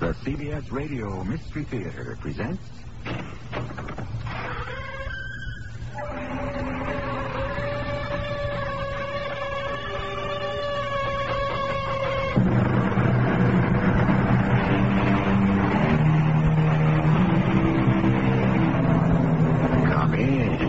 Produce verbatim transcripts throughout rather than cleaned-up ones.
The C B S Radio Mystery Theater presents... Come in.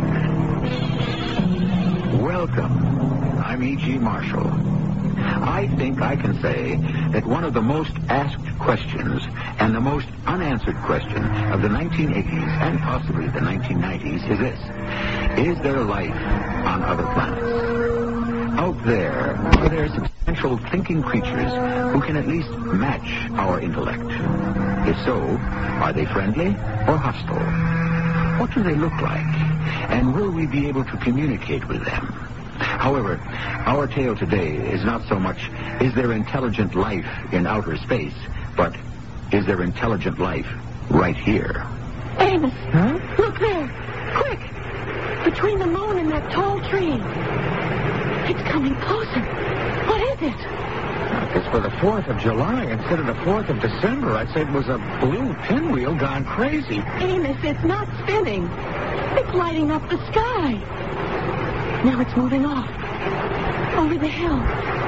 Welcome. I'm E G. Marshall. I think I can say that one of the most asked questions and the most unanswered question of the nineteen eighties and possibly the nineteen nineties is this. Is there life on other planets? Out there, are there substantial thinking creatures who can at least match our intellect? If so, are they friendly or hostile? What do they look like? And will we be able to communicate with them? However, our tale today is not so much, is there intelligent life in outer space, but is there intelligent life right here? Amos, Huh? look there. Quick. Between the moon and that tall tree. It's coming closer. What is it? It's for the fourth of July instead of the fourth of December. I'd say it was a blue pinwheel gone crazy. Amos, it's not spinning. It's lighting up the sky. Now it's moving off. Over the hill.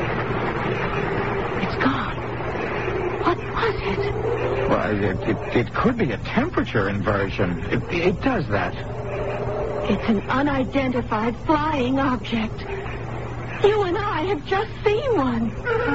It's gone. What was it? Well, it, it, it could be a temperature inversion. It, it does that. It's an unidentified flying object. You and I have just seen one.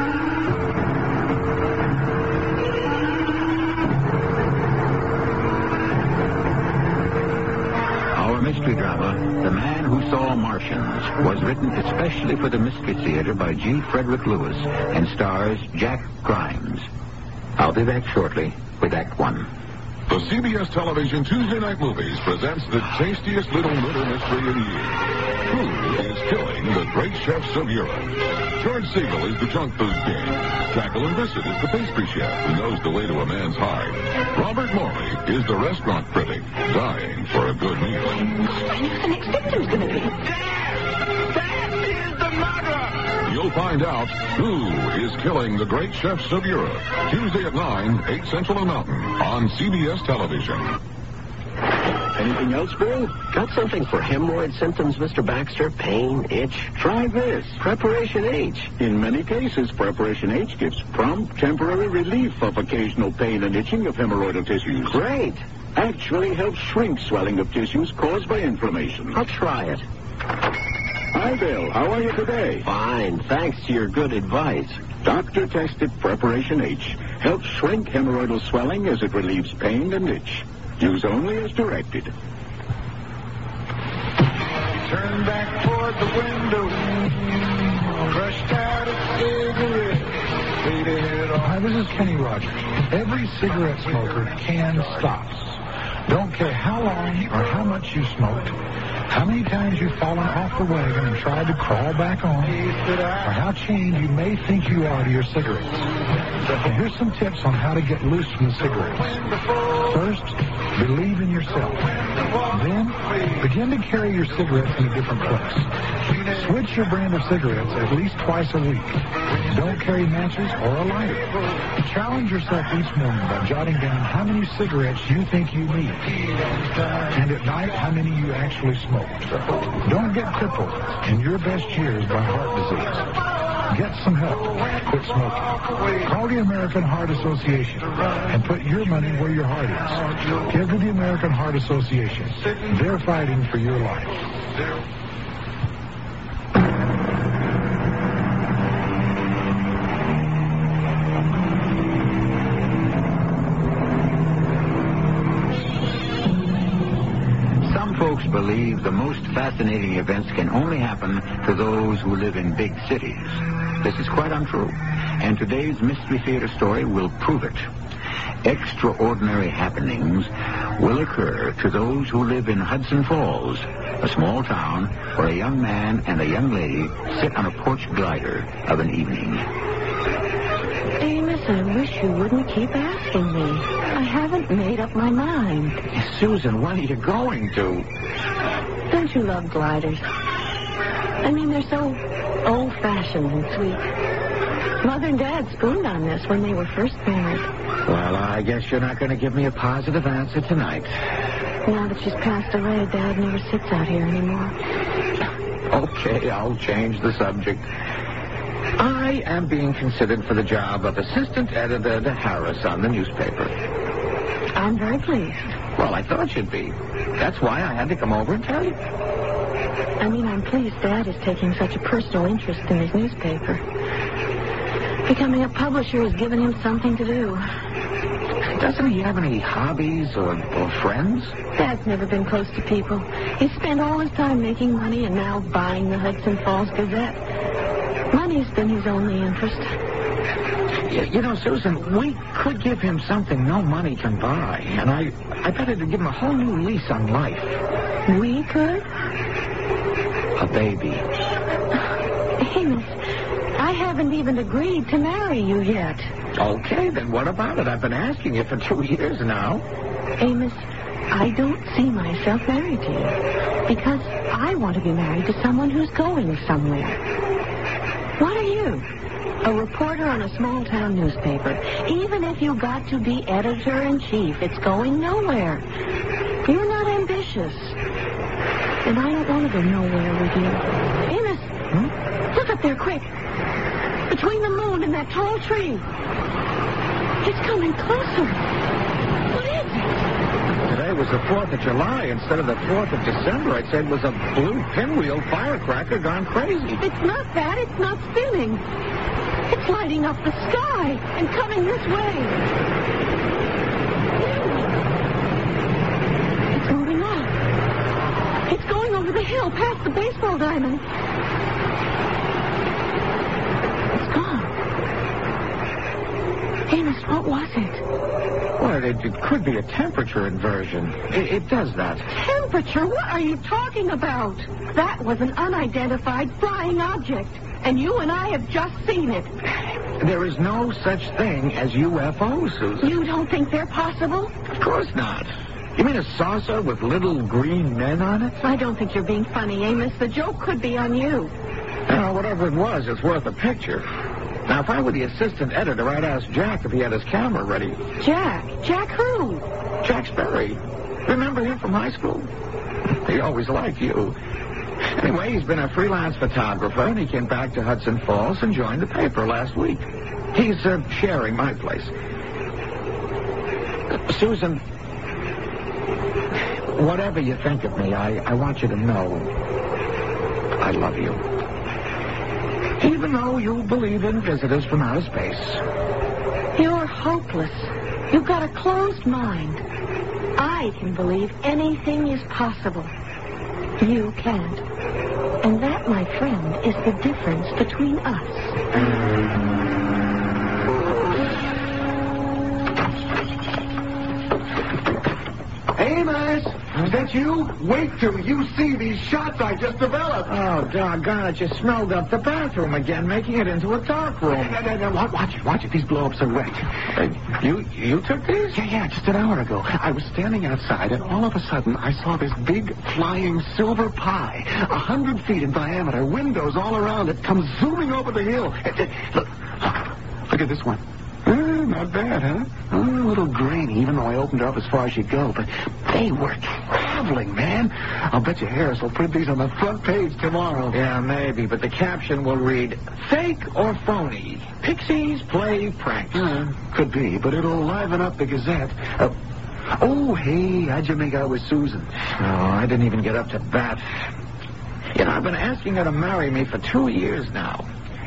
Our mystery drama, The Man Who Saw Martians, was written especially for the Mystery Theater by G. Frederick Lewis and stars Jack Grimes. I'll be back shortly with Act One. The C B S Television Tuesday Night Movies presents the tastiest little murder mystery in years. Who is killing the great chefs of Europe? George Siegel is the junk food king. Jacqueline Bissett is the pastry chef who knows the way to a man's heart. Robert Morley is the restaurant critic, dying for a good meal. I know who the next victim's going to be. That is the murderer! You'll find out who is killing the great chefs of Europe. Tuesday at nine, eight Central and Mountain on C B S Television. Anything else, Bill? Got something for hemorrhoid symptoms, Mister Baxter? Pain, itch? Try this. Preparation H. In many cases, Preparation H gives prompt, temporary relief of occasional pain and itching of hemorrhoidal tissues. Great. Actually helps shrink swelling of tissues caused by inflammation. I'll try it. Hi, Bill. How are you today? Fine, thanks to your good advice. Doctor-tested Preparation H helps shrink hemorrhoidal swelling as it relieves pain and itch. Use only as directed. Turn back toward the window. Crushed out a cigarette. Fade ahead on. Hi, this is Kenny Rogers. Every cigarette smoker can stops. Don't care how long or how much you smoked, how many times you've fallen off the wagon and tried to crawl back on, or how chained you may think you are to your cigarettes. And here's some tips on how to get loose from the cigarettes. First, believe in yourself. Then, begin to carry your cigarettes in a different place. Switch your brand of cigarettes at least twice a week. Don't carry matches or a lighter. Challenge yourself each morning by jotting down how many cigarettes you think you need. And at night, how many you actually smoked. Don't get crippled in your best years by heart disease. Get some help. Quit smoking. Call the American Heart Association and put your money where your heart is. Give to the American Heart Association. They're fighting for your life. Folks believe the most fascinating events can only happen to those who live in big cities. This is quite untrue, and today's Mystery Theater story will prove it. Extraordinary happenings will occur to those who live in Hudson Falls, a small town where a young man and a young lady sit on a porch glider of an evening. Amos, I wish you wouldn't keep asking me. I haven't made up my mind. Susan, when are you going to? Don't you love gliders? I mean, they're so old-fashioned and sweet. Mother and Dad spooned on this when they were first married. Well, I guess you're not going to give me a positive answer tonight. Now that she's passed away, Dad never sits out here anymore. Okay, I'll change the subject. I am being considered for the job of assistant editor to Harris on the newspaper. I'm very pleased. Well, I thought you'd be. That's why I had to come over and tell you. I mean, I'm pleased Dad is taking such a personal interest in his newspaper. Becoming a publisher has given him something to do. Doesn't he have any hobbies or, or friends? Dad's never been close to people. He spent all his time making money and now buying the Hudson Falls Gazette. Money's been his only interest. You, you know, Susan, we could give him something no money can buy. And I, I bet it'd give him a whole new lease on life. We could? A baby. Amos, I haven't even agreed to marry you yet. Okay, then what about it? I've been asking you for two years now. Amos, I don't see myself married to you because I want to be married to someone who's going somewhere. What are you? A reporter on a small-town newspaper. Even if you got to be editor-in-chief, it's going nowhere. You're not ambitious. And I don't want to go nowhere with you. Amos, hmm? Look up there, quick. Between the moon and that tall tree. It's coming closer. What is it? Today was the fourth of July instead of the fourth of December. I'd say it was a blue pinwheel firecracker gone crazy. It's not that. It's not spinning. It's lighting up the sky and coming this way. It's moving on. It's going over the hill past the baseball diamond. It's gone. Amos, what was it? Well, it, it could be a temperature inversion. It, it does that. Temperature? What are you talking about? That was an unidentified flying object, and you and I have just seen it. There is no such thing as U F Os, Susan. You don't think they're possible? Of course not. You mean a saucer with little green men on it? I don't think you're being funny, Amos. The joke could be on you. Now, whatever it was, it's worth a picture. Now, if I were the assistant editor, I'd ask Jack if he had his camera ready. Jack? Jack who? Jack Sperry. Remember him from high school? He always liked you. Anyway, he's been a freelance photographer, and he came back to Hudson Falls and joined the paper last week. He's uh, sharing my place. Uh, Susan, whatever you think of me, I, I want you to know I love you. Even though you believe in visitors from outer space. You're hopeless. You've got a closed mind. I can believe anything is possible. You can't. And that, my friend, is the difference between us. Amos! Is that you? Wait till you see these shots I just developed. Oh, doggone it. You smelled up the bathroom again, making it into a dark room. No, no, no, watch it, watch it. These blow-ups are wet. Uh, you you took these? Yeah, yeah, just an hour ago. I was standing outside, and all of a sudden, I saw this big, flying silver pie, a hundred feet in diameter, windows all around it, come zooming over the hill. It, it, look, look, look at this one. Uh, not bad, huh? Uh, a little grainy, even though I opened her up as far as she'd go. But they were traveling, man. I'll bet you Harris will print these on the front page tomorrow. Yeah, maybe, but the caption will read, fake or phony, Pixies play pranks. Uh, could be, but it'll liven up the Gazette. Uh, oh, hey, how'd you make out with Susan? Oh, I didn't even get up to bat. You know, I've been asking her to marry me for two years now.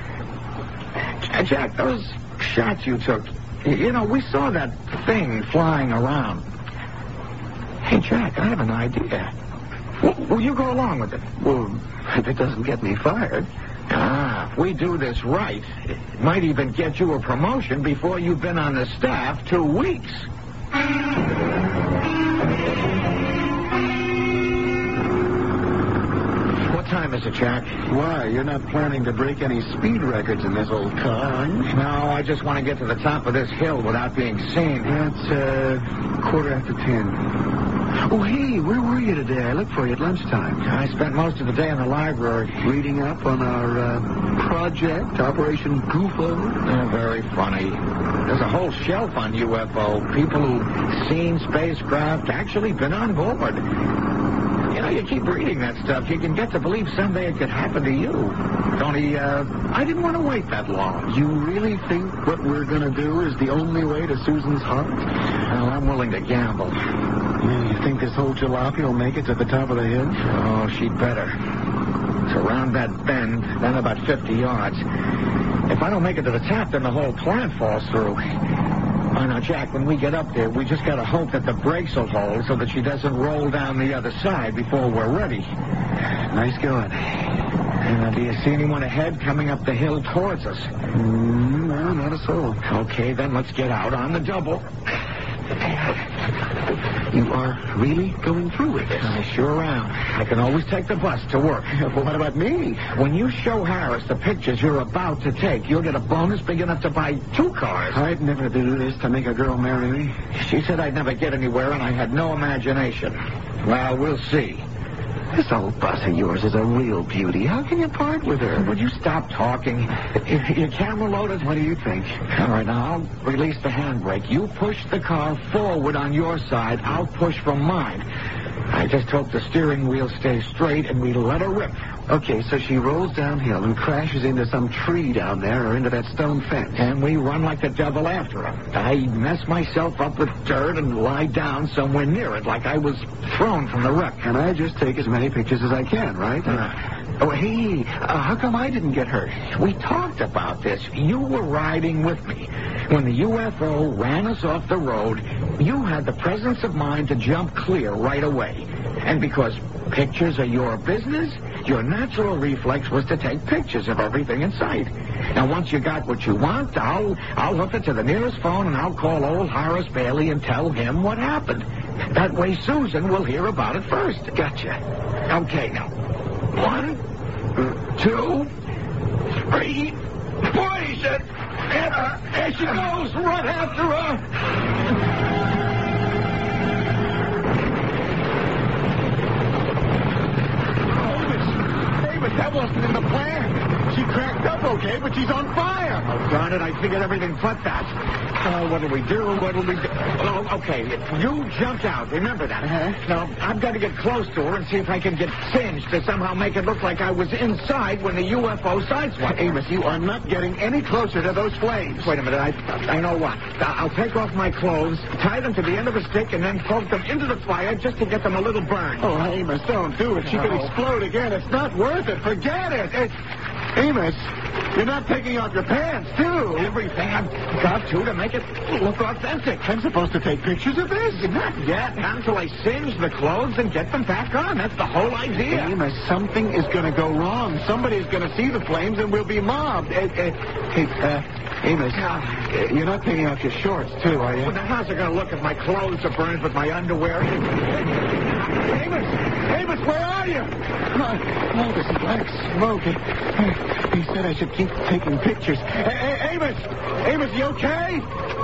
Jack, those shots you took, you know, we saw that thing flying around. Hey, Jack, I have an idea. W- will you go along with it? Well, if it doesn't get me fired. Ah, if we do this right, it might even get you a promotion before you've been on the staff two weeks. What time is it, Jack? Why, you're not planning to break any speed records in this old car? No, I just want to get to the top of this hill without being seen. That's, uh, quarter after ten. Oh, hey, where were you today? I looked for you at lunchtime. I spent most of the day in the library. Reading up on our uh, project, Operation Goof Over? Oh, very funny. There's a whole shelf on U F O. People who've seen spacecraft, actually been on board. You know, you keep reading that stuff, you can get to believe someday it could happen to you. Only, uh, I didn't want to wait that long. You really think what we're going to do is the only way to Susan's heart? Well, I'm willing to gamble. Yeah, you think this whole jalopy will make it to the top of the hill? Oh, she'd better. It's around that bend, then about fifty yards. If I don't make it to the top, then the whole plant falls through. Oh, now, Jack, when we get up there, we just got to hope that the brakes will hold so that she doesn't roll down the other side before we're ready. Nice going. Uh, do you see anyone ahead coming up the hill towards us? Mm, no, not a soul. Okay, then let's get out on the double. You are really going through with this? I sure am. I can always take the bus to work. But what about me? When you show Harris the pictures you're about to take, you'll get a bonus big enough to buy two cars. I'd never do this to make a girl marry me. She said I'd never get anywhere, and I had no imagination. Well, we'll see. This old bus of yours is a real beauty. How can you part with her? Would you stop talking? Your camera loaded? What do you think? All right, now, I'll release the handbrake. You push the car forward on your side. I'll push from mine. I just hope the steering wheel stays straight and we let her rip. Okay, so she rolls downhill and crashes into some tree down there or into that stone fence. And we run like the devil after her. I mess myself up with dirt and lie down somewhere near it like I was thrown from the wreck. And I just take as many pictures as I can, right? Uh, oh, hey, uh, how come I didn't get hurt? We talked about this. You were riding with me. When the U F O ran us off the road, you had the presence of mind to jump clear right away. And because pictures are your business, your natural reflex was to take pictures of everything in sight. Now, once you got what you want, I'll I'll hook it to the nearest phone and I'll call old Horace Bailey and tell him what happened. That way Susan will hear about it first. Gotcha. Okay, now. One, two, three, four, he said. And uh, there she goes. Run after her. That wasn't in the plan. She cracked up okay, but she's on fire. Oh, darn it, I figured everything but that. Uh, what'll we do? What'll we do? Oh, okay, you jumped out. Remember that. Uh-huh. Now, I've got to get close to her and see if I can get singed to somehow make it look like I was inside when the U F O sideswiped. Amos, you are not getting any closer to those flames. Wait a minute, I, I know what. I'll take off my clothes, tie them to the end of a stick, and then poke them into the fire just to get them a little burned. Oh, Amos, don't do it. She could No. explode again. It's not worth it. Forget it. It- Amos, you're not taking off your pants, too. Everything I've got to to make it look authentic. I'm supposed to take pictures of this? Not yet. Not until I singe the clothes and get them back on. That's the whole idea. Amos, something is going to go wrong. Somebody's going to see the flames and we'll be mobbed. Uh, uh, hey, uh, Amos, uh, you're not taking off your shorts, too, are you? Well, now how's it going to look if my clothes are burned with my underwear? Amos! Amos, where are you? Oh, oh this is black smoke. He said I should keep taking pictures. Hey, hey, Amos! Amos, you okay?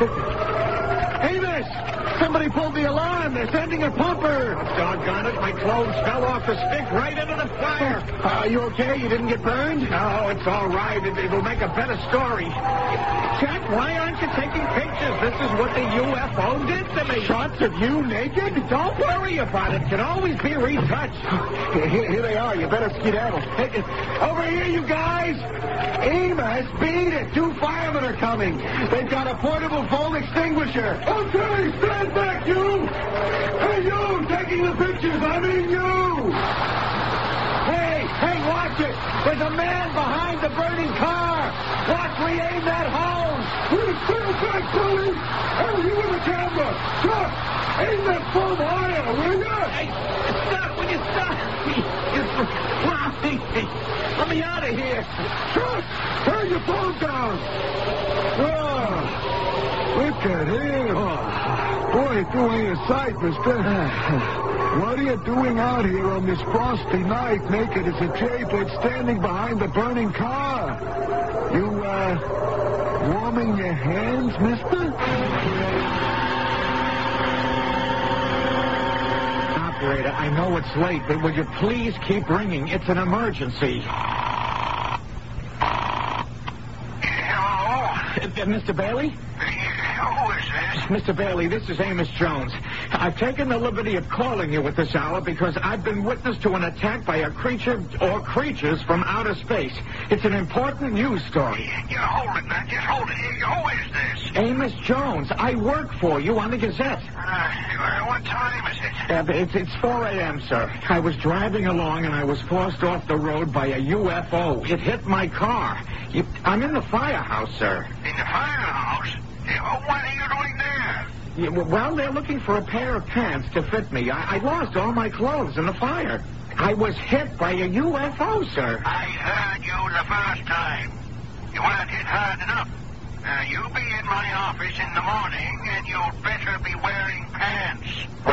Amos! Somebody pulled the alarm. They're sending a pumper. Doggone it, my clothes fell off the stick right into the fire. Uh, are you okay? You didn't get burned? No, it's all right. It, it'll make a better story. Jack, why aren't you taking pictures? This is what the U F O did to me. Shots of you naked? Don't worry about it. It can always be retouched. Here, here they are. You better skedaddle. Hey, over here, you guys! Amos, beat it. Two firemen are coming. They've got a portable foam extinguisher. Okay, stand back, you! Hey, you! Taking the pictures. I mean you! Hey, hey, watch it! There's a man behind the burning car! Watch me aim that home! We'll stand back, Billy! Hey, you in the camera! Chuck! Aim that foam higher, will you? Hey, stop! Will you stop? Let me out of here. Chuck! Turn your phone down! Oh, look at him! Oh, boy, you ain't a sight, mister. What are you doing out here on this frosty night, naked as a jaybird, standing behind the burning car? You, uh, warming your hands, mister? operator, I know it's late, but will you please keep ringing? It's an emergency. Hello? Uh, Mister Bailey? Who is this? Mister Bailey, this is Amos Jones. I've taken the liberty of calling you at this hour because I've been witness to an attack by a creature or creatures from outer space. It's an important news story. You hold it, man. Just hold it. Who is this? Amos Jones. I work for you on the Gazette. Uh, what time is it? Uh, it's, it's four a.m., sir. I was driving along and I was forced off the road by a U F O. It hit my car. You, I'm in the firehouse, sir. In the firehouse? Uh, what are you doing there? Yeah, well, they're looking for a pair of pants to fit me. I, I lost all my clothes in the fire. I was hit by a U F O, sir. I heard you the first time. You weren't hit hard enough. Uh, you'll be in my office in the morning, and you'll better be wearing pants.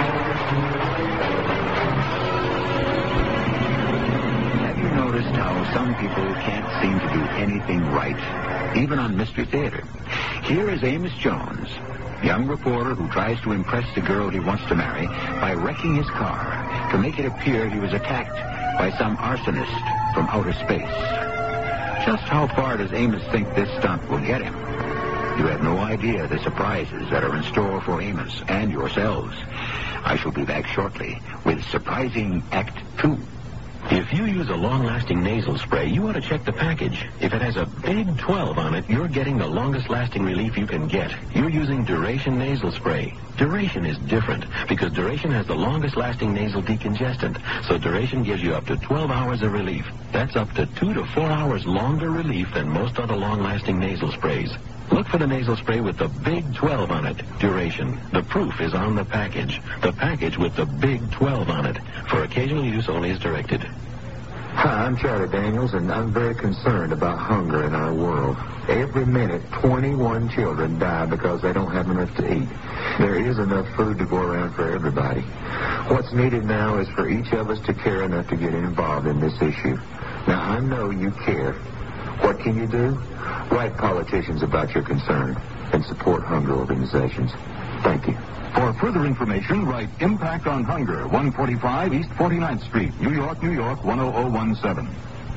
Have you noticed how some people can't seem to do anything right, even on Mystery Theater? Here is Amos Jones, young reporter who tries to impress the girl he wants to marry by wrecking his car to make it appear he was attacked by some arsonist from outer space. Just how far does Amos think this stunt will get him? You have no idea the surprises that are in store for Amos and yourselves. I shall be back shortly with Surprising Act Two. If you use a long-lasting nasal spray, you ought to check the package. If it has a big twelve on it, you're getting the longest-lasting relief you can get. You're using Duration Nasal Spray. Duration is different because Duration has the longest-lasting nasal decongestant. So Duration gives you up to twelve hours of relief. That's up to two to four hours longer relief than most other long-lasting nasal sprays. Look for the nasal spray with the big twelve on it. Duration. The proof is on the package. The package with the big twelve on it. For occasional use only as directed. Hi, I'm Charlie Daniels, and I'm very concerned about hunger in our world. Every minute, twenty-one children die because they don't have enough to eat. There is enough food to go around for everybody. What's needed now is for each of us to care enough to get involved in this issue. Now, I know you care. What can you do? Write politicians about your concern and support hunger organizations. Thank you. For further information, write Impact on Hunger, one forty-five East forty-ninth Street, New York, New York, one oh oh one seven.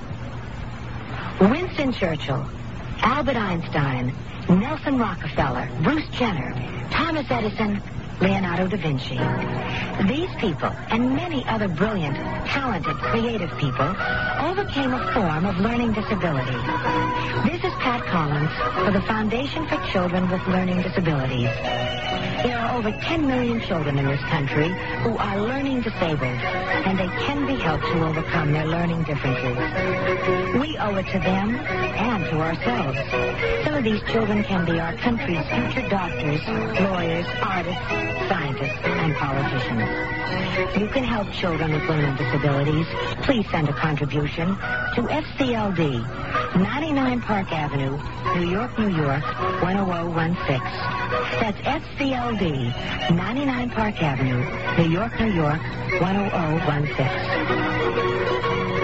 Winston Churchill, Albert Einstein, Nelson Rockefeller, Bruce Jenner, Thomas Edison, Leonardo da Vinci. These people, and many other brilliant, talented, creative people, overcame a form of learning disability. This is Pat Collins for the Foundation for Children with Learning Disabilities. There are over ten million children in this country who are learning disabled, and they can be helped to overcome their learning differences. We owe it to them and to ourselves. Some of these children can be our country's future doctors, lawyers, artists, scientists, and politicians. You can help children with learning disabilities. Please send a contribution to F C L D, ninety-nine Park Avenue, New York, New York, one oh oh one six. That's F C L D, ninety-nine Park Avenue, New York, New York, one oh oh one six.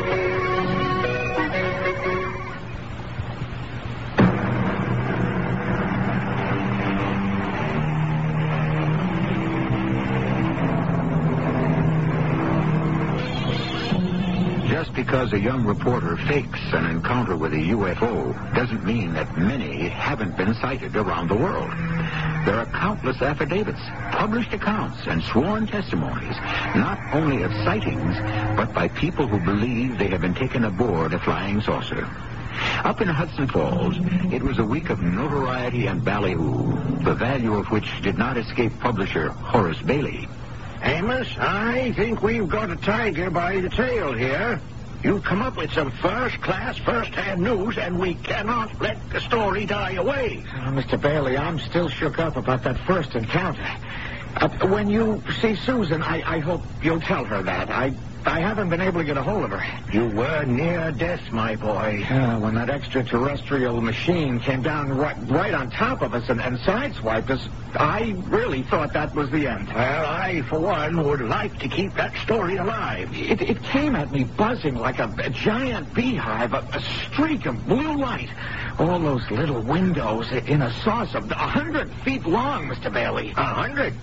Just because a young reporter fakes an encounter with a U F O doesn't mean that many haven't been sighted around the world. There are countless affidavits, published accounts, and sworn testimonies, not only of sightings, but by people who believe they have been taken aboard a flying saucer. Up in Hudson Falls, it was a week of notoriety and ballyhoo, the value of which did not escape publisher Horace Bailey. Amos, I think we've got a tiger by the tail here. You've come up with some first-class, first-hand news, and we cannot let the story die away. Oh, Mister Bailey, I'm still shook up about that first encounter. Uh, when you see Susan, I, I hope you'll tell her that. I I haven't been able to get a hold of her. You were near death, my boy. Uh, when that extraterrestrial machine came down right, right on top of us and, and sideswiped us, I really thought that was the end. Well, I, for one, would like to keep that story alive. It, it came at me buzzing like a, a giant beehive, a, a streak of blue light. All those little windows in a saucer, a hundred feet long, Mister Bailey. A hundred?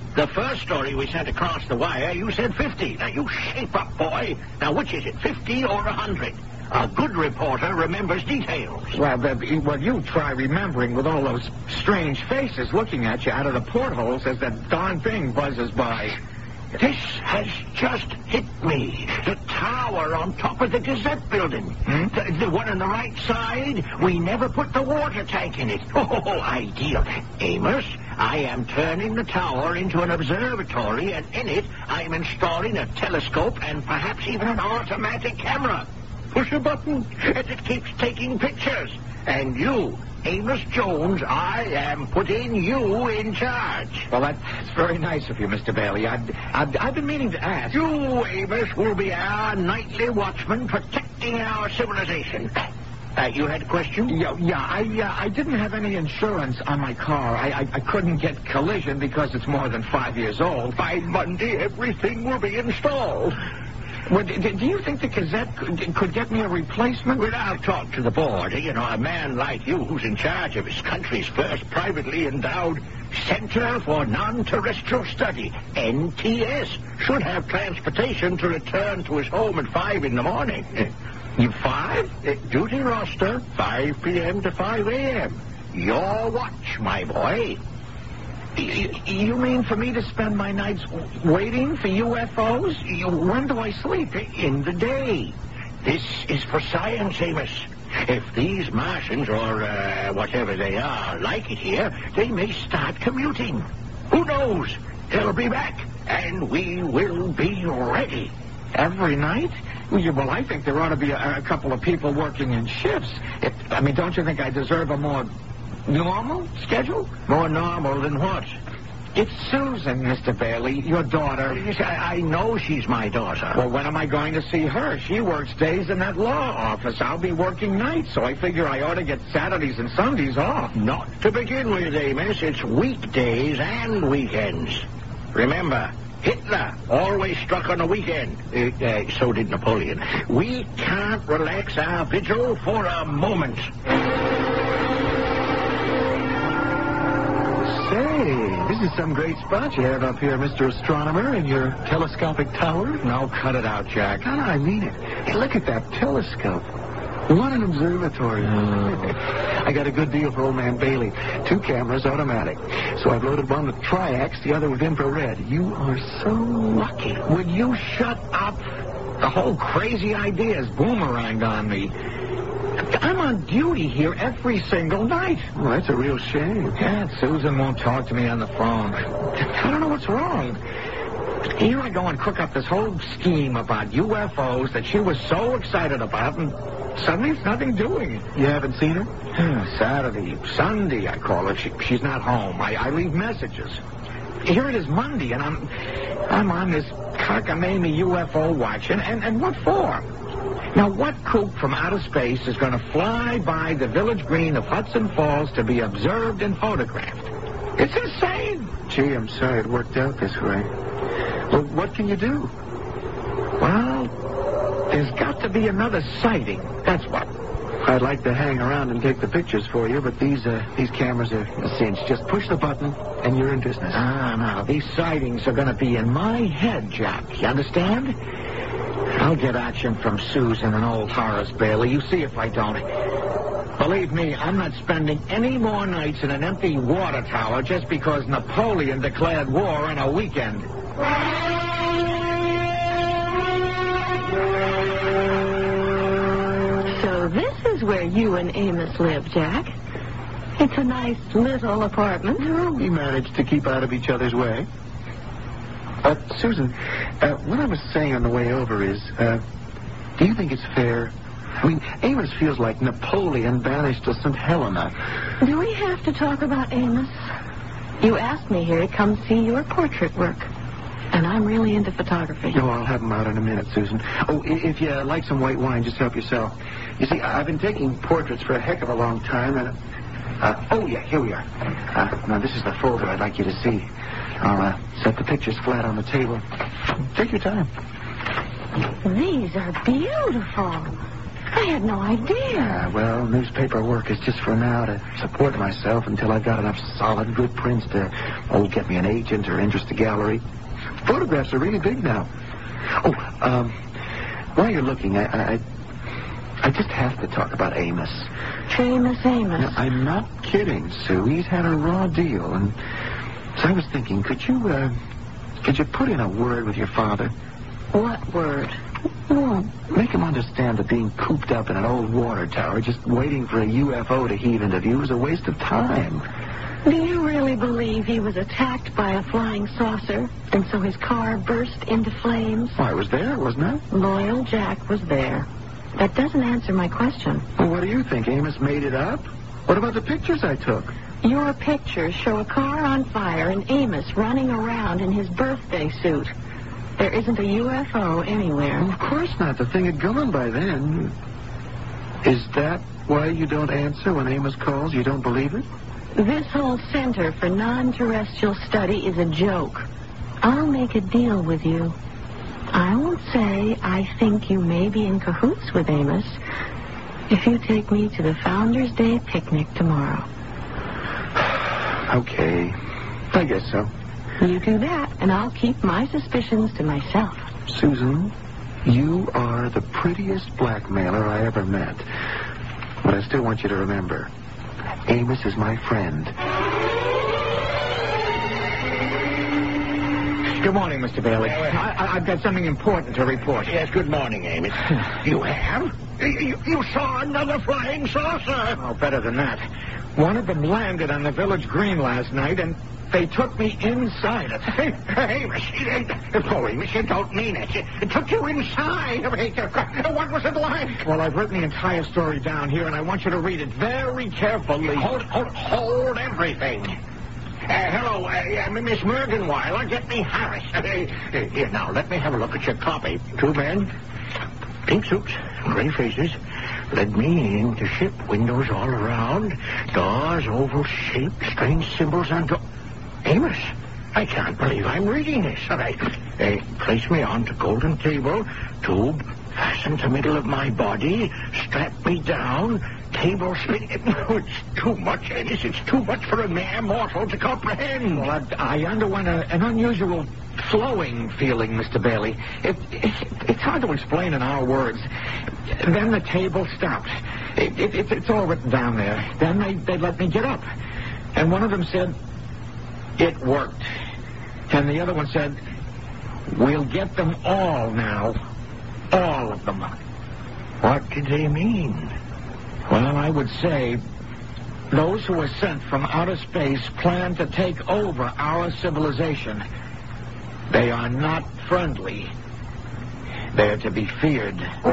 The first story we sent across the wire, you said fifty. Now, you shape up, boy. Now, which is it, fifty or a hundred? A good reporter remembers details. Well, the, well, you try remembering with all those strange faces looking at you out of the portholes as that darn thing buzzes by. This has just hit me. The tower on top of the Gazette building. Hmm? The, the one on the right side, we never put the water tank in it. Oh, ideal. Amos, I am turning the tower into an observatory, and in it, I'm installing a telescope and perhaps even an automatic camera. Push a button, and it keeps taking pictures. And you, Amos Jones, I am putting you in charge. Well, that's very nice of you, Mister Bailey. I'd, I'd, I've been meaning to ask. You, Amos, will be our nightly watchman protecting our civilization. Uh, you had a question? Yeah, yeah. I, uh, I didn't have any insurance on my car. I, I, I couldn't get collision because it's more than five years old. By Monday, everything will be installed. Well, do, do you think the Gazette could, could get me a replacement? Well, I'll talk to the board. You know, a man like you who's in charge of his country's first privately endowed Center for Non-Terrestrial Study, N T S, should have transportation to return to his home at five in the morning. You five? Uh, duty roster, five p.m. to five a.m. Your watch, my boy. You mean for me to spend my nights waiting for U F Os? When do I sleep? In the day. This is for science, Amos. If these Martians, or uh, whatever they are, like it here, they may start commuting. Who knows? They'll be back, and we will be ready. Every night? Well, I think there ought to be a, a couple of people working in shifts. It, I mean, don't you think I deserve a more normal schedule? More normal than what? It's Susan, Mister Bailey, your daughter. Yes, I, I know she's my daughter. Well, when am I going to see her? She works days in that law office. I'll be working nights, so I figure I ought to get Saturdays and Sundays off. Not to begin with, Amos. It's weekdays and weekends. Remember, Hitler always struck on a weekend. Uh, uh, so did Napoleon. We can't relax our vigil for a moment. Say, this is some great spot you have up here, Mister Astronomer, in your telescopic tower. No, cut it out, Jack. No, no, I mean it. Hey, look at that telescope. What an observatory. Mm. I got a good deal for old man Bailey. Two cameras, automatic. So I've loaded one with triax, the other with infrared. You are so lucky. Would you shut up? The whole crazy idea is boomeranged on me. I'm on duty here every single night. Well, that's a real shame. Yeah, Susan won't talk to me on the phone. I don't know what's wrong. Here I go and cook up this whole scheme about U F Os that she was so excited about, and suddenly it's nothing doing. You haven't seen her? Saturday, Sunday, I call her. She, she's not home. I, I leave messages. Here it is Monday, and I'm I'm on this cockamamie U F O watch, and, and, and what for? Now, what kook from outer space is going to fly by the village green of Hudson Falls to be observed and photographed? It's insane. Gee, I'm sorry it worked out this way. Well, what can you do? Well, there's got to be another sighting. That's what. I'd like to hang around and take the pictures for you, but these uh, these cameras are a cinch. Just push the button, and you're in business. Ah, no, these sightings are going to be in my head, Jack. You understand? I'll get action from Susan and old Horace Bailey. You see if I don't. Believe me, I'm not spending any more nights in an empty water tower just because Napoleon declared war on a weekend. So this is where you and Amos live, Jack. It's a nice little apartment. Well, we managed to keep out of each other's way. Uh, Susan, uh, what I was saying on the way over is, uh, do you think it's fair? I mean, Amos feels like Napoleon banished to Saint Helena. Do we have to talk about Amos? You asked me here to come see your portrait work. And I'm really into photography. Oh, I'll have them out in a minute, Susan. Oh, if you like some white wine, just help yourself. You see, I've been taking portraits for a heck of a long time, and... Uh, oh, yeah, here we are. Uh, now, this is the folder I'd like you to see. I'll uh, set the pictures flat on the table. Take your time. These are beautiful. I had no idea. Uh, well, newspaper work is just for now to support myself until I've got enough solid good prints to, oh, get me an agent or interest a gallery. Photographs are really big now. Oh, um, while you're looking, I, I, I just have to talk about Amos. Amos, Amos. Now, I'm not kidding, Sue. He's had a raw deal, and so I was thinking, could you, uh, could you put in a word with your father? What word? Well, make him understand that being cooped up in an old water tower, just waiting for a U F O to heave into view, is a waste of time. Do you really believe he was attacked by a flying saucer, and so his car burst into flames? Well, I was there, wasn't I? Loyal Jack was there. That doesn't answer my question. Well, what do you think? Amos made it up? What about the pictures I took? Your pictures show a car on fire and Amos running around in his birthday suit. There isn't a U F O anywhere. Well, of course not. The thing had gone by then. Is that why you don't answer when Amos calls? You don't believe it? This whole Center for Non-Terrestrial Study is a joke. I'll make a deal with you. I won't say I think you may be in cahoots with Amos if you take me to the Founders' Day picnic tomorrow. Okay. I guess so. You do that, and I'll keep my suspicions to myself. Susan, you are the prettiest blackmailer I ever met. But I still want you to remember, Amos is my friend. Good morning, Mister Bailey. I, I, I've got something important to report. Yes, good morning, Amos. You have? You, you saw another flying saucer? Oh, better than that. One of them landed on the village green last night, and they took me inside it. Hey, Amos, oh, Amos, you don't mean it. It took you inside. What was it like? Well, I've written the entire story down here, and I want you to read it very carefully. Hold, hold, hold everything. Uh, hello, uh, uh, Miss Mergenweiler, get me Harris. Uh, here, now, let me have a look at your copy. Two men, pink suits, gray faces, led me into ship, windows all around, doors, oval shape, strange symbols on door. Amos, I can't believe I'm reading this. All right, uh, place me onto golden table, tube fastened to middle of my body, strap me down, table split. It's too much, Amos. It's too much for a mere mortal to comprehend. Well, I, I underwent a, an unusual flowing feeling, Mister Bailey. It, it, it's hard to explain in our words. Then the table stopped. It, it, it, it's all written down there. Then they, they let me get up. And one of them said, "It worked." And the other one said, "We'll get them all now. All of them." What did they mean? Well, I would say those who were sent from outer space plan to take over our civilization. They are not friendly. They're to be feared.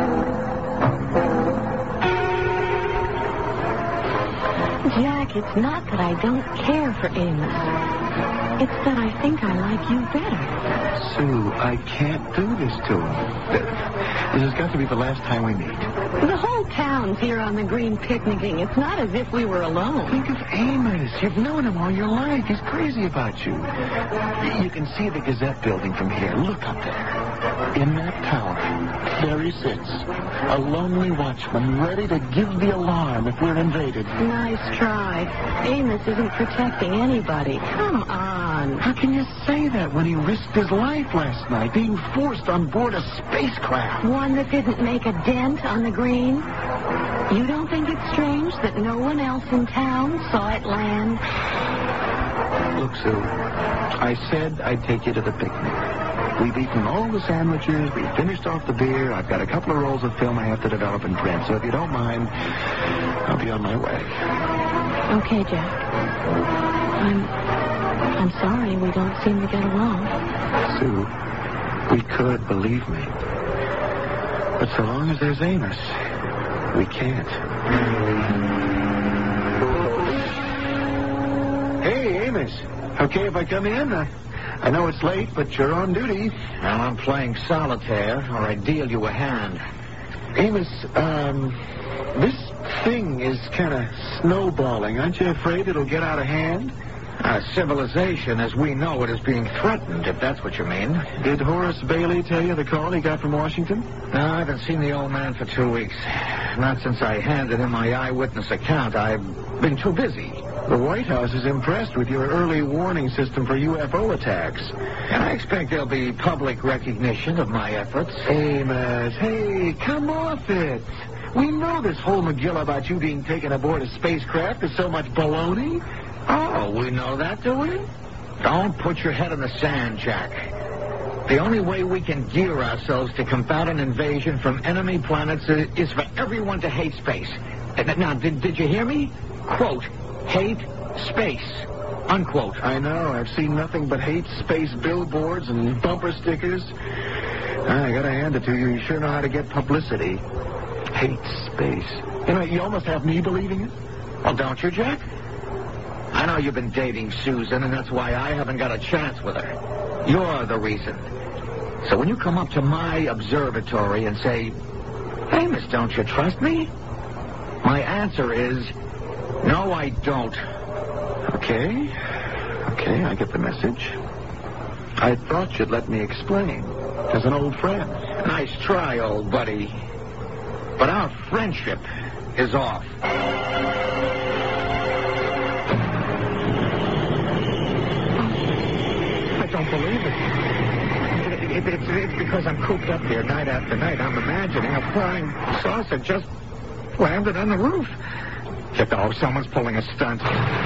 Jack, it's not that I don't care for Amos. It's that I think I like you better. Sue, I can't do this to him. This has got to be the last time we meet. The whole town's here on the green picnicking. It's not as if we were alone. Think of Amos. You've known him all your life. He's crazy about you. You can see the Gazette building from here. Look up there. In that tower, there he sits, a lonely watchman, ready to give the alarm if we're invaded. Nice try. Amos isn't protecting anybody. Come on. How can you say that when he risked his life last night, being forced on board a spacecraft? One that didn't make a dent on the green? You don't think it's strange that no one else in town saw it land? Look, Sue, I said I'd take you to the picnic. We've eaten all the sandwiches. We've finished off the beer. I've got a couple of rolls of film I have to develop and print. So if you don't mind, I'll be on my way. Okay, Jack. I'm... I'm sorry we don't seem to get along. Sue, we could, believe me. But so long as there's Amos, we can't. Hey, Amos. Okay if I come in? Uh, I know it's late, but you're on duty. Well, I'm playing solitaire, or I deal you a hand. Amos, um, this thing is kind of snowballing. Aren't you afraid it'll get out of hand? Uh, civilization, as we know it, is being threatened, if that's what you mean. Did Horace Bailey tell you the call he got from Washington? No, I haven't seen the old man for two weeks. Not since I handed him my eyewitness account. I've been too busy. The White House is impressed with your early warning system for U F O attacks. And I expect there'll be public recognition of my efforts. Amos, hey, come off it. We know this whole McGill about you being taken aboard a spacecraft is so much baloney. Oh, we know that, do we? Don't put your head in the sand, Jack. The only way we can gear ourselves to combat an invasion from enemy planets is for everyone to hate space. Now, did, did you hear me? Quote, hate space. Unquote. I know. I've seen nothing but hate space billboards and bumper stickers. I gotta hand it to you. You sure know how to get publicity. Hate space. You know, you almost have me believing it. Well, don't you, Jack? I know you've been dating Susan, and that's why I haven't got a chance with her. You're the reason. So when you come up to my observatory and say, hey, miss, don't you trust me? My answer is, no, I don't. Okay. Okay, I get the message. I thought you'd let me explain, as an old friend. Nice try, old buddy. But our friendship is off. I don't believe it. It, it, it's, it's because I'm cooped up here night after night. I'm imagining a flying saucer just landed on the roof. Oh, someone's pulling a stunt.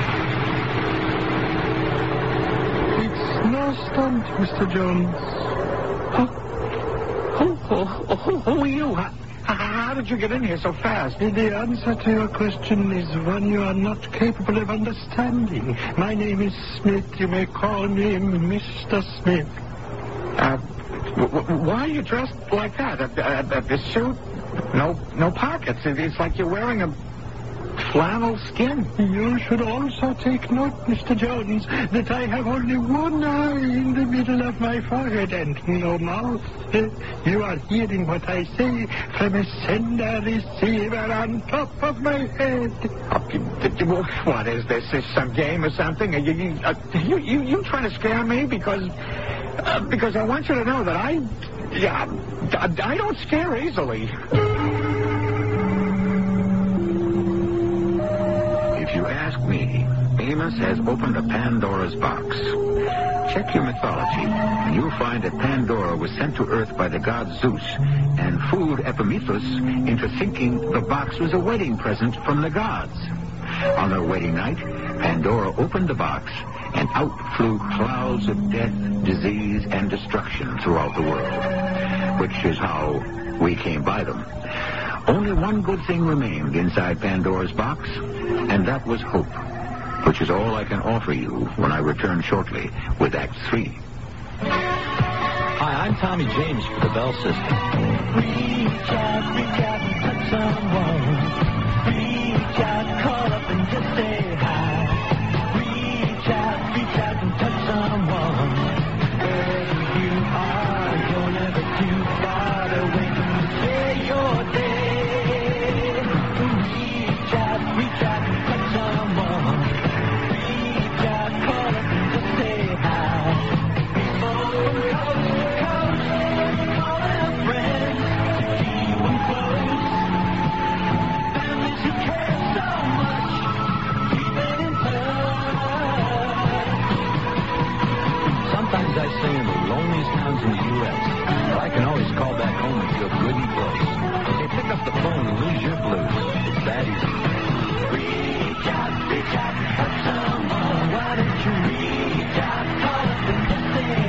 It's no stunt, Mister Jones. Who, who, who, who, who are you? How, how did you get in here so fast? The answer to your question is one you are not capable of understanding. My name is Smith. You may call me Mister Smith. Uh, w- w- why are you dressed like that? A, a, a, a suit? No, no pockets. It, it's like you're wearing a flannel skin. You should also take note, Mister Jones, that I have only one eye in the middle of my forehead and no mouth. You are hearing what I say from a sender-receiver on top of my head. Oh, what is this? Is some game or something? Are you, you, uh, you, you, you trying to scare me? Because, uh, because I want you to know that I, yeah, I, I don't scare easily. If you ask me, Amos has opened a Pandora's box. Check your mythology, and you'll find that Pandora was sent to Earth by the god Zeus and fooled Epimetheus into thinking the box was a wedding present from the gods. On their wedding night, Pandora opened the box, and out flew clouds of death, disease, and destruction throughout the world, which is how we came by them. Only one good thing remained inside Pandora's box, and that was hope, which is all I can offer you when I return shortly with Act Three. Hi, I'm Tommy James for the Bell System. Reach out, reach out and touch someone. Reach out, call up and just say hi. Reach out, reach out and touch someone. Wherever you are, you're never too far away to share your day. Reach out, reach out and touch someone. Reach out, call up and just say hi. People from coast to coast, calling up friends to keep them close. Families who care so much, keeping in touch. Sometimes I sing in the loneliest towns in the U S, but I can always call back home and feel good and close. Hey, pick up the phone and lose your blues. It's that easy. Reach out, reach out, touch someone. Why don't you reach out, call up and just say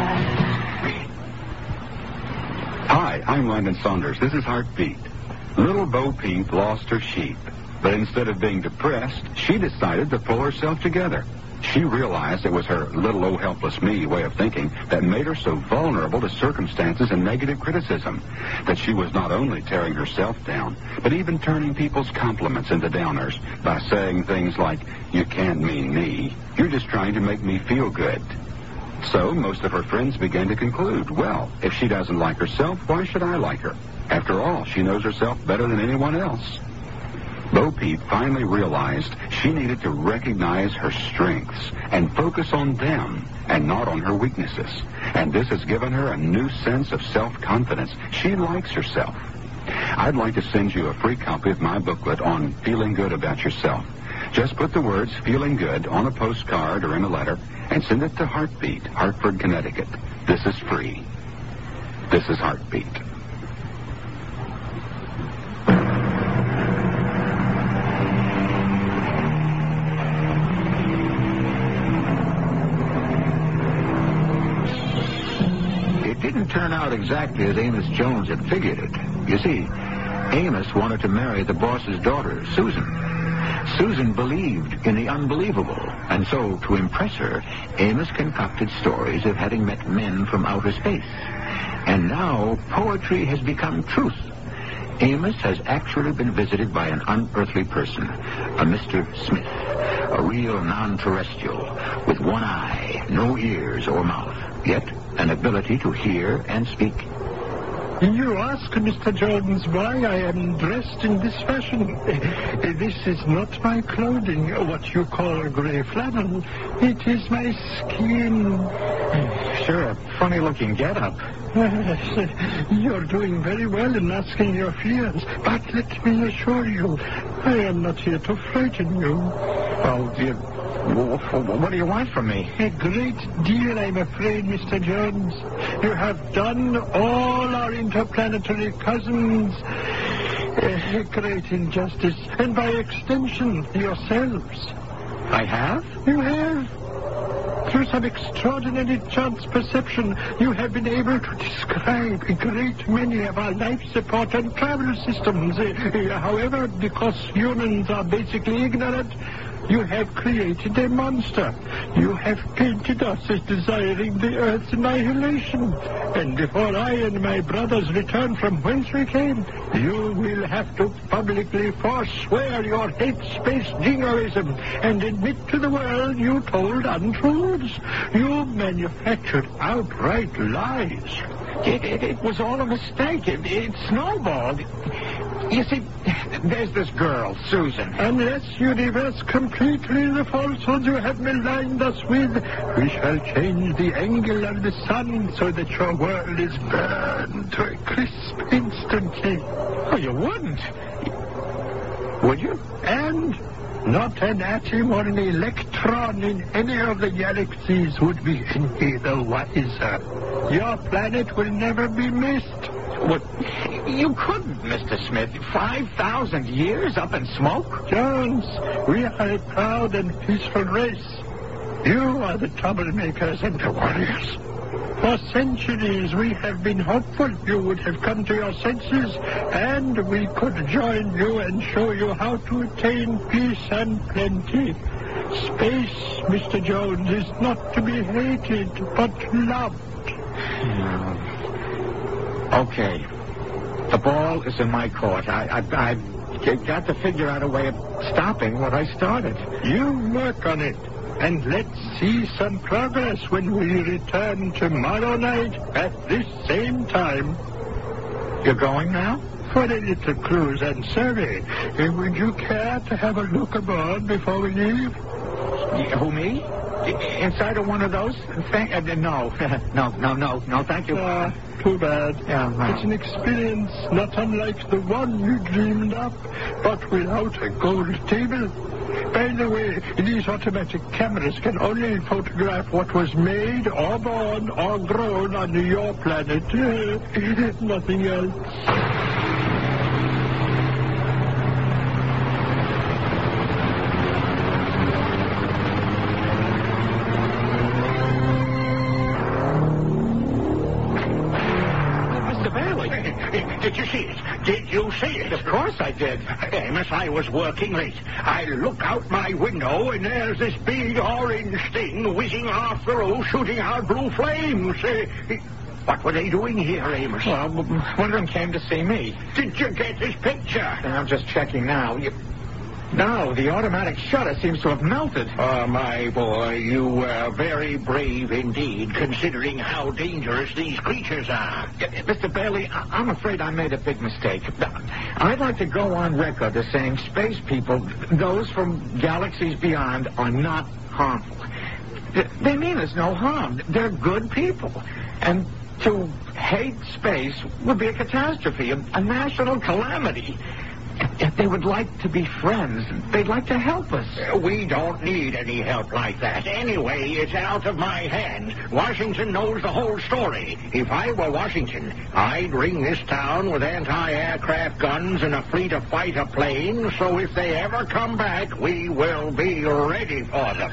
hi. Hi, I'm Landon Saunders. This is Heartbeat. Little Bo Peep lost her sheep, but instead of being depressed, she decided to pull herself together. She realized it was her little oh helpless me way of thinking that made her so vulnerable to circumstances and negative criticism, that she was not only tearing herself down, but even turning people's compliments into downers by saying things like, "You can't mean me. You're just trying to make me feel good." So most of her friends began to conclude, well, if she doesn't like herself, why should I like her? After all, she knows herself better than anyone else. Bo Peep finally realized She needed to recognize her strengths and focus on them and not on her weaknesses. And this has given her a new sense of self-confidence. She likes herself. I'd like to send you a free copy of my booklet on feeling good about yourself. Just put the words feeling good on a postcard or in a letter and send it to Heartbeat, Hartford, Connecticut. This is free. This is Heartbeat. It didn't turn out exactly as Amos Jones had figured it. You see, Amos wanted to marry the boss's daughter, Susan. Susan believed in the unbelievable, and so, to impress her, Amos concocted stories of having met men from outer space. And now, poetry has become truth. Amos has actually been visited by an unearthly person, a Mister Smith, a real non-terrestrial, with one eye, no ears or mouth, yet an ability to hear and speak. You ask, Mister Jones, why I am dressed in this fashion. This is not my clothing, what you call a gray flannel. It is my skin. Sure, a funny-looking get-up. You're doing very well in asking your fears, but let me assure you, I am not here to frighten you. Well, you, what do you want from me? A great deal, I'm afraid, Mister Jones. You have done all our interplanetary cousins a great injustice, and by extension, yourselves. I have? You have. Through some extraordinary chance perception, you have been able to describe a great many of our life support and travel systems. Uh, however, because humans are basically ignorant, you have created a monster. You have painted us as desiring the Earth's annihilation. And before I and my brothers return from whence we came, you will have to publicly forswear your hate space jingoism and admit to the world you told untruths. You manufactured outright lies. It, it, it was all a mistake. It, it snowballed. You see, there's this girl, Susan. Unless you reverse completely the falsehoods you have maligned us with, we shall change the angle of the sun so that your world is burned to a crisp instantly. Oh, you wouldn't. Would you? And not an atom or an electron in any of the galaxies would be any the wiser. Your planet will never be missed. What? You couldn't, Mister Smith. Five thousand years up in smoke? Jones, we are a proud and peaceful race. You are the troublemakers and the warriors. For centuries we have been hopeful you would have come to your senses, and we could join you and show you how to attain peace and plenty. Space, Mister Jones, is not to be hated, but loved. No. Okay. The ball is in my court. I, I, I've got to figure out a way of stopping what I started. You work on it, and let's see some progress when we return tomorrow night at this same time. You're going now? For a little cruise and survey. Uh, would you care to have a look aboard before we leave? Who, me? Inside of one of those? Thank, uh, no. no, no, no, no, thank you. Ah, too bad. Yeah, well. It's an experience not unlike the one you dreamed up, but without a gold table. By the way, these automatic cameras can only photograph what was made or born or grown on your planet. Nothing else. Did you see it? Did you see it? Of course I did. Amos, I was working late. I look out my window, and there's this big orange thing whizzing off the roof, shooting out blue flames. Uh, what were they doing here, Amos? Well, one of them came to see me. Did you get his picture? And I'm just checking now. You... No, the automatic shutter seems to have melted. Oh, my boy, you were very brave indeed, considering how dangerous these creatures are. Mister Bailey, I- I'm afraid I made a big mistake. I'd like to go on record as saying space people, those from galaxies beyond, are not harmful. They mean us no harm. They're good people. And to hate space would be a catastrophe, a, a national calamity. If they would like to be friends, they'd like to help us. We don't need any help like that. Anyway, it's out of my hands. Washington knows the whole story. If I were Washington, I'd ring this town with anti-aircraft guns and a fleet of fighter planes, so if they ever come back, we will be ready for them.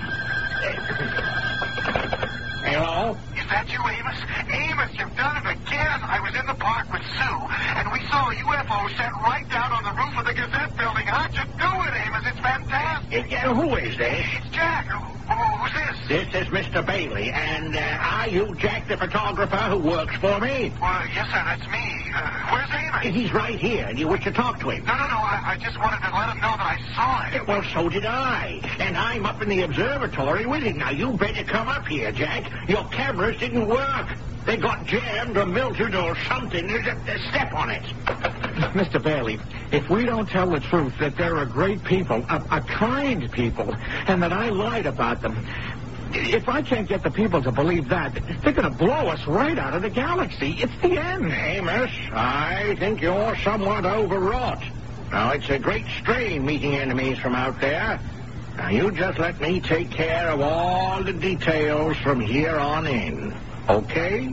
Hello? Is that you, Amos? Amos, you've done it again. I was in the park with Sue, and we saw a U F O set right down on the roof of the Gazette building. How'd you do it, Amos? It's fantastic. Uh, who is this? It's Jack. Who, who's this? This is Mister Bailey, and uh, are you Jack the photographer who works for me? Well, yes, sir, that's me. Uh, where's Amos? He's right here, and you wish to talk to him. No, no, no, I, I just wanted to let him know that I saw it. Well, so did I. And I'm up in the observatory with him. Now, you better come up here, Jack. Your cameras didn't work. They got jammed or melted or something. There's a, a step on it. Mister Bailey, if we don't tell the truth that there are great people, a, a kind people, and that I lied about them, if I can't get the people to believe that, they're going to blow us right out of the galaxy. It's the end. Amos, I think you're somewhat overwrought. Now, it's a great strain meeting enemies from out there. Now, you just let me take care of all the details from here on in. Okay?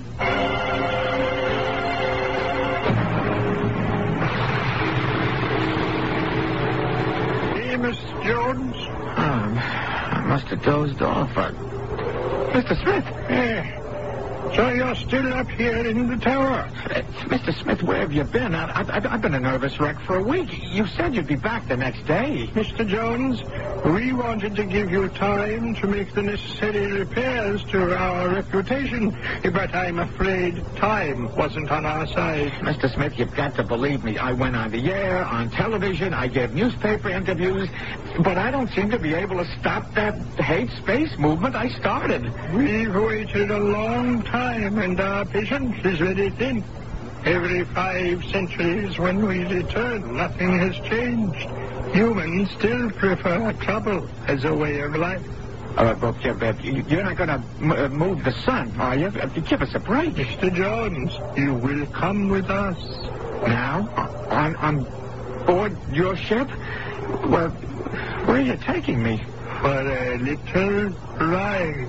Amos Jones? Um, I must have dozed off. Uh, Mister Smith. Eh. So you're still up here in the tower? Uh, Mister Smith, where have you been? I, I, I've been a nervous wreck for a week. You said you'd be back the next day. Mister Jones, we wanted to give you time to make the necessary repairs to our reputation, but I'm afraid time wasn't on our side. Mister Smith, you've got to believe me. I went on the air, on television, I gave newspaper interviews, but I don't seem to be able to stop that hate space movement I started. We've waited a long time. And our patience is very thin. Every five centuries when we return, nothing has changed. Humans still prefer trouble as a way of life. Uh, but, uh, you're not going to m- move the sun, are you? Uh, give us a break. Mister Jones, you will come with us. Now? On, on board your ship? Well, where are you taking me? For a little ride.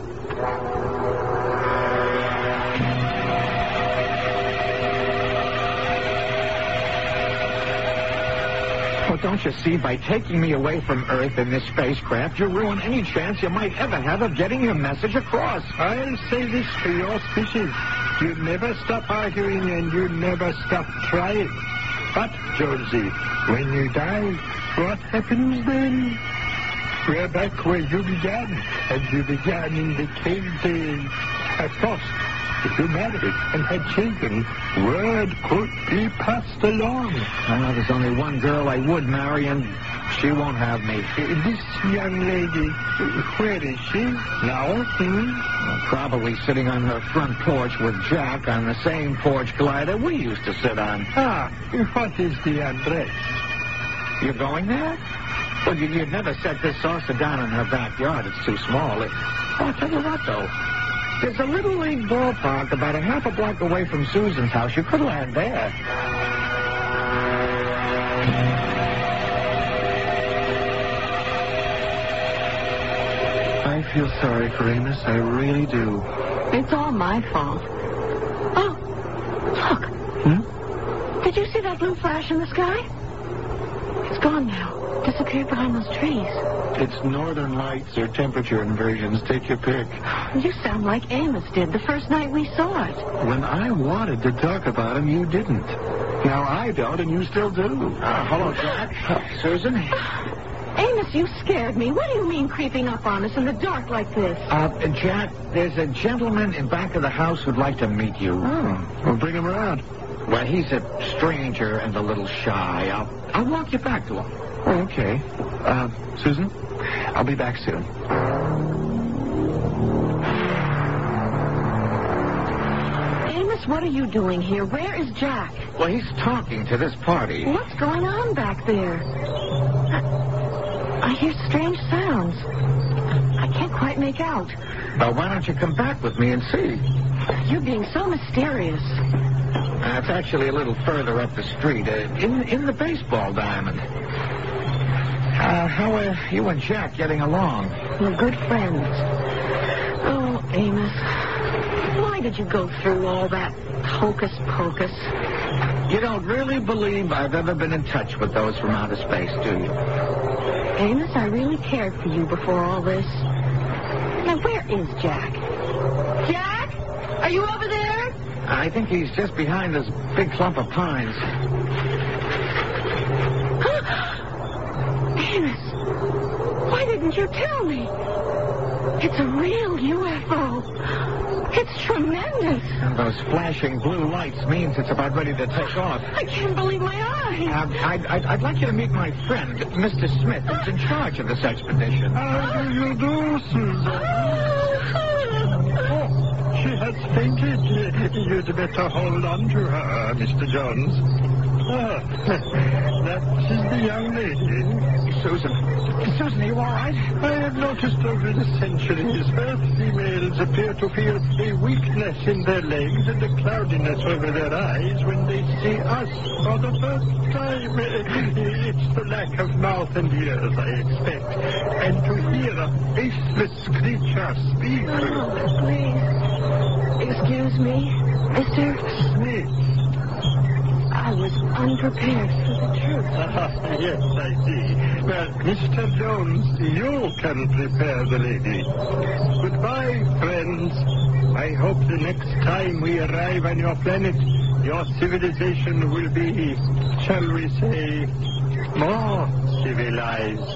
Well, don't you see, by taking me away from Earth in this spacecraft, you ruin any chance you might ever have of getting your message across. I'll say this for your species. You never stop arguing and you never stop trying. But, Jonesy, when you die, what happens then? We're back where you began, and you began in the cave days. Of course, if you married and had children, word could be passed along. Well, there's only one girl I would marry, and she won't have me. This young lady, where is she now? Hmm? Well, probably sitting on her front porch with Jack on the same porch glider we used to sit on. Ah, what is the address? You're going there? Well, you, you'd never set this saucer down in her backyard. It's too small. It, oh, I'll tell you what, though. There's a Little League ballpark about a half a block away from Susan's house. You could land there. I feel sorry for Amos. I really do. It's all my fault. Oh, look. Hmm? Did you see that blue flash in the sky? It's gone now. Disappeared behind those trees. It's northern lights or temperature inversions. Take your pick. You sound like Amos did the first night we saw it. When I wanted to talk about him, you didn't. Now I don't, and you still do. Uh, hello, Jack. Uh, Susan? Amos, you scared me. What do you mean creeping up on us in the dark like this? Uh, Jack, there's a gentleman in back of the house who'd like to meet you. Oh, well, bring him around. Well, he's a stranger and a little shy. I'll, I'll walk you back to him. Oh, okay. Uh, Susan, I'll be back soon. Amos, what are you doing here? Where is Jack? Well, he's talking to this party. What's going on back there? I, I hear strange sounds. I can't quite make out. Well, why don't you come back with me and see? You're being so mysterious. Uh, it's actually a little further up the street, uh, in in the baseball diamond. Uh, how are you and Jack getting along? We're good friends. Oh, Amos, why did you go through all that hocus pocus? You don't really believe I've ever been in touch with those from outer space, do you? Amos, I really cared for you before all this. Now, where is Jack? Jack? Are you over there? I think he's just behind this big clump of pines. Amos, why didn't you tell me? It's a real U F O. It's tremendous. And those flashing blue lights means it's about ready to take off. I can't believe my eyes. Uh, I'd, I'd, I'd like you to meet my friend, Mister Smith, who's in charge of this expedition. How do you do, Susan? Oh, she has fainted. You'd better hold on to her, Mister Jones. Ah, that is the young lady. Susan. Susan, are you all right? I have noticed over the centuries Earth females appear to feel a weakness in their legs and a cloudiness over their eyes when they see us for the first time. It's the lack of mouth and ears, I expect. And to hear a faceless creature speak. Oh, please. Excuse me, Mister Smith. I was unprepared for the truth. Ah, yes, I see. Well, Mister Jones, you can prepare the lady. Goodbye, friends. I hope the next time we arrive on your planet, your civilization will be, shall we say, more civilized.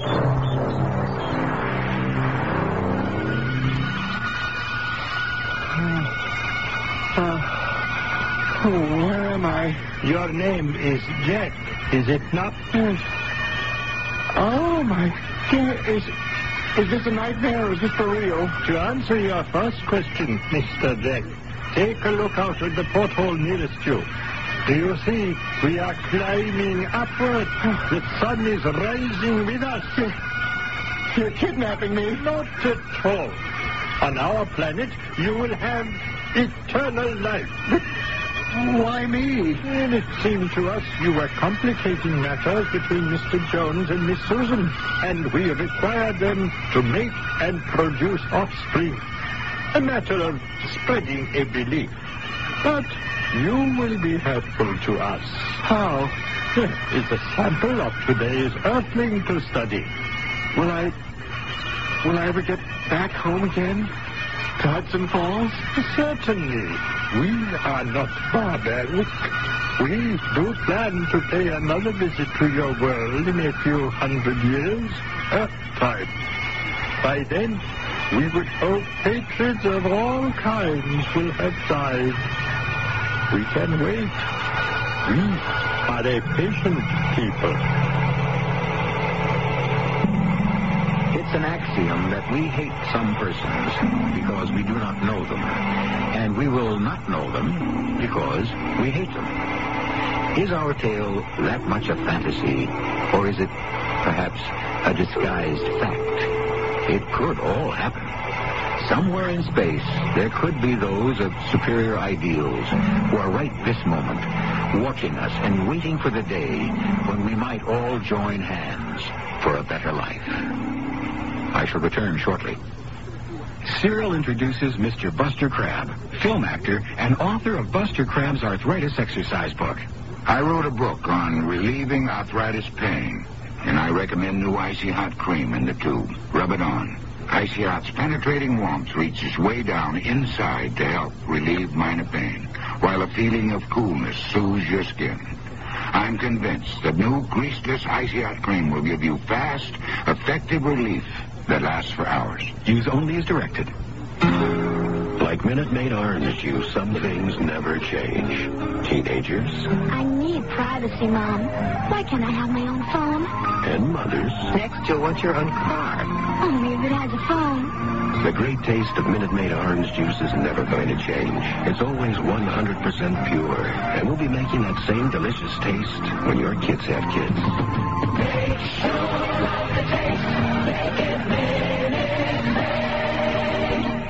Uh, oh, where am I? Your name is Jack, is it not? Yes. Oh, my God. Is, is this a nightmare or is this for real? To answer your first question, Mister Jack, take a look out at the porthole nearest you. Do you see? We are climbing upward. The sun is rising with us. You're kidnapping me? Not at all. On our planet, you will have eternal life. Why me? And it seemed to us you were complicating matters between Mister Jones and Miss Susan, and we required them to mate and produce offspring. A matter of spreading a belief. But you will be helpful to us. How? It's a sample of today's Earthling to study. Will I... will I ever get back home again? To Hudson Falls? Certainly. We are not barbaric. We do plan to pay another visit to your world in a few hundred years, Earth time. By then, we would hope hatreds of all kinds will have died. We can wait. We are a patient people. It's an axiom that we hate some persons because we do not know them, and we will not know them because we hate them. Is our tale that much a fantasy, or is it perhaps a disguised fact? It could all happen. Somewhere in space, there could be those of superior ideals who are right this moment watching us and waiting for the day when we might all join hands for a better life. I shall return shortly. Cyril introduces Mister Buster Crabbe, film actor and author of Buster Crabbe's Arthritis Exercise Book. I wrote a book on relieving arthritis pain, and I recommend new Icy Hot cream in the tube. Rub it on. Icy Hot's penetrating warmth reaches way down inside to help relieve minor pain, while a feeling of coolness soothes your skin. I'm convinced that new greaseless Icy Hot cream will give you fast, effective relief that lasts for hours. Use only as directed. Like Like Minute Maid orange juice, some things never change. Teenagers I need privacy, Mom. Why can't I have my own phone? and mothers. Next, you'll want your own car. Only if it has a phone. The great taste of Minute Maid orange juice is never going to change. It's always one hundred percent pure. And we'll be making that same delicious taste when your kids have kids. Make sure you love the taste. Make it Minute Maid.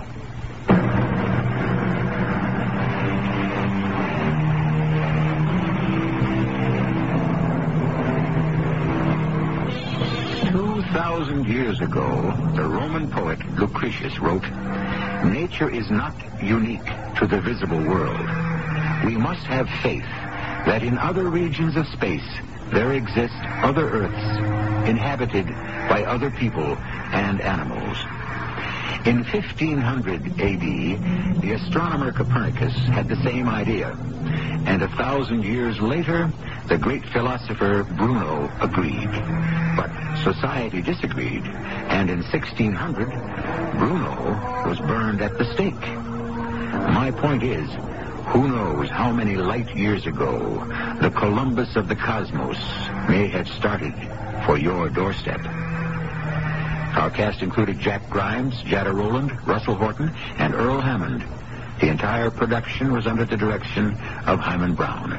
Two thousand years ago, the Roman poet Lucretius wrote, "Nature is not unique to the visible world. We must have faith that in other regions of space there exist other Earths inhabited by other people and animals." In fifteen hundred A D, the astronomer Copernicus had the same idea. And a thousand years later, the great philosopher Bruno agreed. But society disagreed, and in sixteen hundred, Bruno was burned at the stake. My point is, who knows how many light years ago the Columbus of the cosmos may have started for your doorstep. Our cast included Jack Grimes, Jada Rowland, Russell Horton, and Earl Hammond. The entire production was under the direction of Hyman Brown.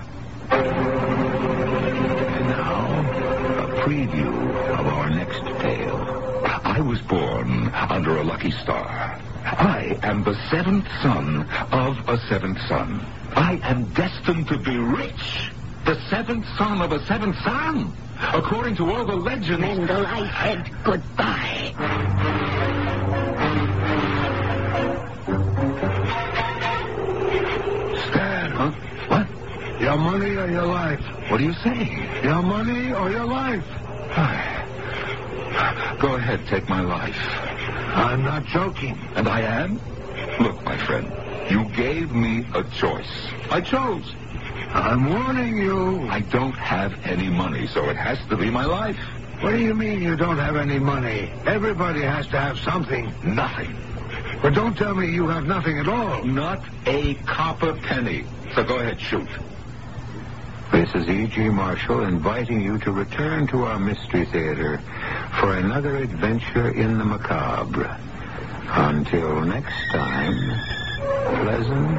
And now, a preview of our next tale. I was born under a lucky star. I am the seventh son of a seventh son. I am destined to be rich. The seventh son of a seventh son. According to all the legends... Mendel, I said goodbye. Stan. Huh? What? Your money or your life? What are you saying? Your money or your life? Go ahead, take my life. I'm not joking. And I am? Look, my friend, you gave me a choice. I chose. I'm warning you. I don't have any money, so it has to be my life. What do you mean you don't have any money? Everybody has to have something. Nothing. But don't tell me you have nothing at all. Not a copper penny. So go ahead, shoot. This is E G. Marshall inviting you to return to our Mystery Theater for another adventure in the macabre. Until next time, pleasant